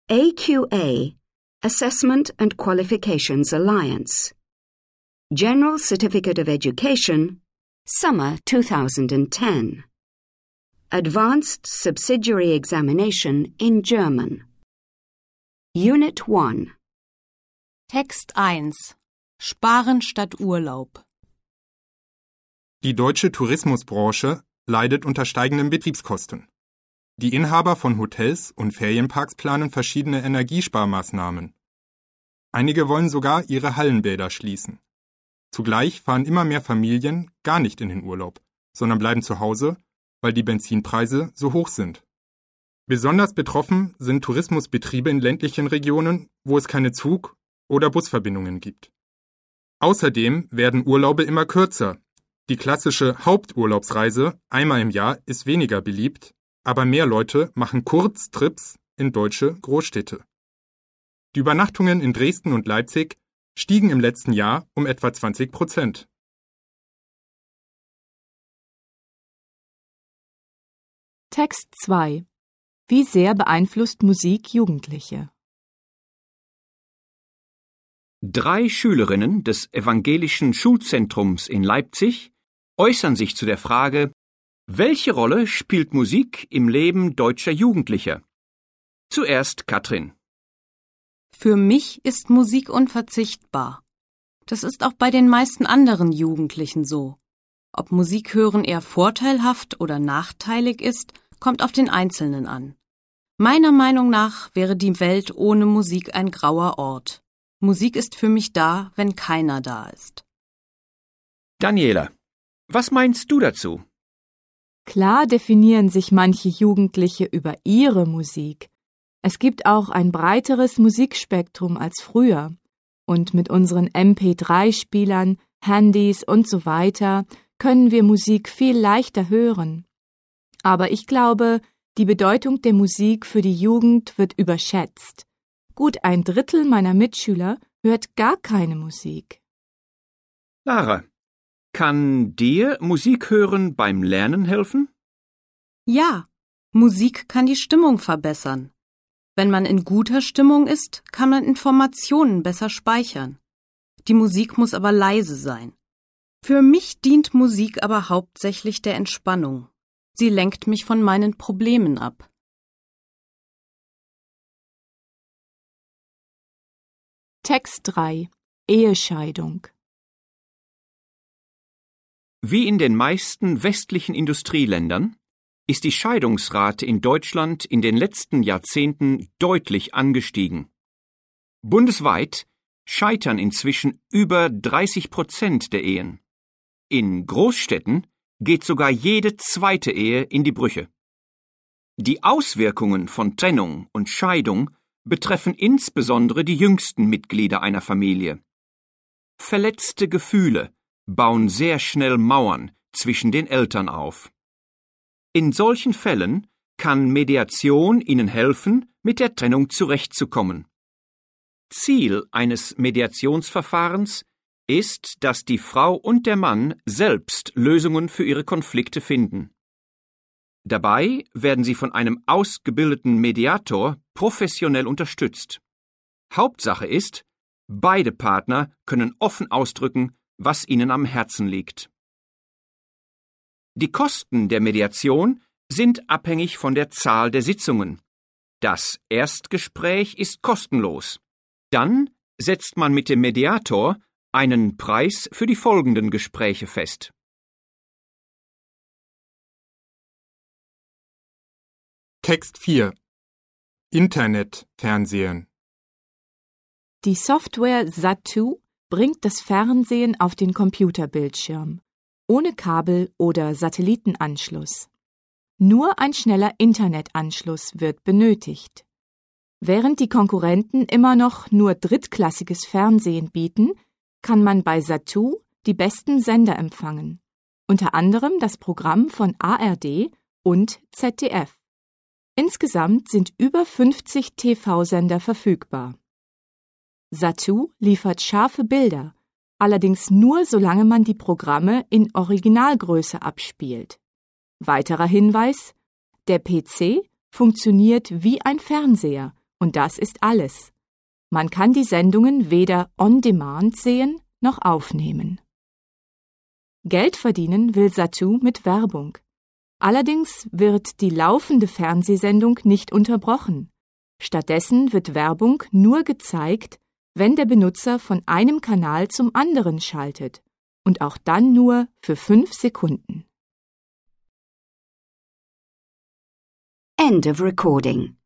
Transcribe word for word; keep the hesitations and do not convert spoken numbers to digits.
A Q A, Assessment and Qualifications Alliance. General Certificate of Education, Summer two thousand ten. Advanced Subsidiary Examination in German. Unit one. Text eins. Sparen statt Urlaub. Die deutsche Tourismusbranche leidet unter steigenden Betriebskosten. Die Inhaber von Hotels und Ferienparks planen verschiedene Energiesparmaßnahmen. Einige wollen sogar ihre Hallenbäder schließen. Zugleich fahren immer mehr Familien gar nicht in den Urlaub, sondern bleiben zu Hause, weil die Benzinpreise so hoch sind. Besonders betroffen sind Tourismusbetriebe in ländlichen Regionen, wo es keine Zug- oder Busverbindungen gibt. Außerdem werden Urlaube immer kürzer. Die klassische Haupturlaubsreise einmal im Jahr ist weniger beliebt, aber mehr Leute machen Kurztrips in deutsche Großstädte. Die Übernachtungen in Dresden und Leipzig stiegen im letzten Jahr um etwa zwanzig Prozent. Text zwei. Wie sehr beeinflusst Musik Jugendliche? Drei Schülerinnen des Evangelischen Schulzentrums in Leipzig äußern sich zu der Frage, welche Rolle spielt Musik im Leben deutscher Jugendlicher? Zuerst Katrin. Für mich ist Musik unverzichtbar. Das ist auch bei den meisten anderen Jugendlichen so. Ob Musik hören eher vorteilhaft oder nachteilig ist, kommt auf den Einzelnen an. Meiner Meinung nach wäre die Welt ohne Musik ein grauer Ort. Musik ist für mich da, wenn keiner da ist. Daniela, was meinst du dazu? Klar definieren sich manche Jugendliche über ihre Musik. Es gibt auch ein breiteres Musikspektrum als früher. Und mit unseren M P drei Spielern, Handys und so weiter können wir Musik viel leichter hören. Aber ich glaube, die Bedeutung der Musik für die Jugend wird überschätzt. Gut ein Drittel meiner Mitschüler hört gar keine Musik. Lara, kann dir Musik hören beim Lernen helfen? Ja, Musik kann die Stimmung verbessern. Wenn man in guter Stimmung ist, kann man Informationen besser speichern. Die Musik muss aber leise sein. Für mich dient Musik aber hauptsächlich der Entspannung. Sie lenkt mich von meinen Problemen ab. Text drei. Ehescheidung. Wie in den meisten westlichen Industrieländern ist die Scheidungsrate in Deutschland in den letzten Jahrzehnten deutlich angestiegen. Bundesweit scheitern inzwischen über dreißig Prozent der Ehen. In Großstädten geht sogar jede zweite Ehe in die Brüche. Die Auswirkungen von Trennung und Scheidung betreffen insbesondere die jüngsten Mitglieder einer Familie. Verletzte Gefühle bauen sehr schnell Mauern zwischen den Eltern auf. In solchen Fällen kann Mediation ihnen helfen, mit der Trennung zurechtzukommen. Ziel eines Mediationsverfahrens ist, dass die Frau und der Mann selbst Lösungen für ihre Konflikte finden. Dabei werden sie von einem ausgebildeten Mediator professionell unterstützt. Hauptsache ist, beide Partner können offen ausdrücken, was ihnen am Herzen liegt. Die Kosten der Mediation sind abhängig von der Zahl der Sitzungen. Das Erstgespräch ist kostenlos. Dann setzt man mit dem Mediator einen Preis für die folgenden Gespräche fest. Text vier. Internetfernsehen. Die Software Zattoo bringt das Fernsehen auf den Computerbildschirm, ohne Kabel- oder Satellitenanschluss. Nur ein schneller Internetanschluss wird benötigt. Während die Konkurrenten immer noch nur drittklassiges Fernsehen bieten, kann man bei Zattoo die besten Sender empfangen, unter anderem das Programm von A R D und Z D F. Insgesamt sind über fünfzig T V-Sender verfügbar. Zattoo liefert scharfe Bilder, allerdings nur solange man die Programme in Originalgröße abspielt. Weiterer Hinweis: Der P C funktioniert wie ein Fernseher Und das ist alles. Man kann die Sendungen weder on demand sehen noch aufnehmen. Geld verdienen will Zattoo mit Werbung. Allerdings wird die laufende Fernsehsendung nicht unterbrochen. Stattdessen wird Werbung nur gezeigt, wenn der Benutzer von einem Kanal zum anderen schaltet und auch dann nur für fünf Sekunden. End of recording.